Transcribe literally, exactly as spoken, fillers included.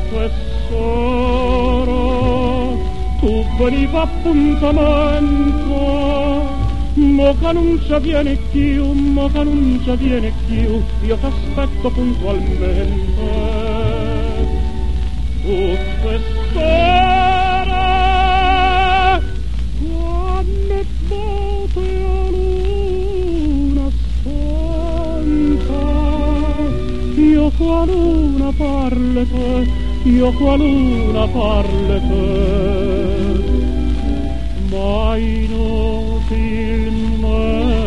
Professore, tu veniva appuntamento, mo che non ci viene più, mo che non ci viene più, io t'aspetto puntualmente. Professore, quando è bote a luna stanca, io qua luna parle te, io qua luna parle te, ma inutilmente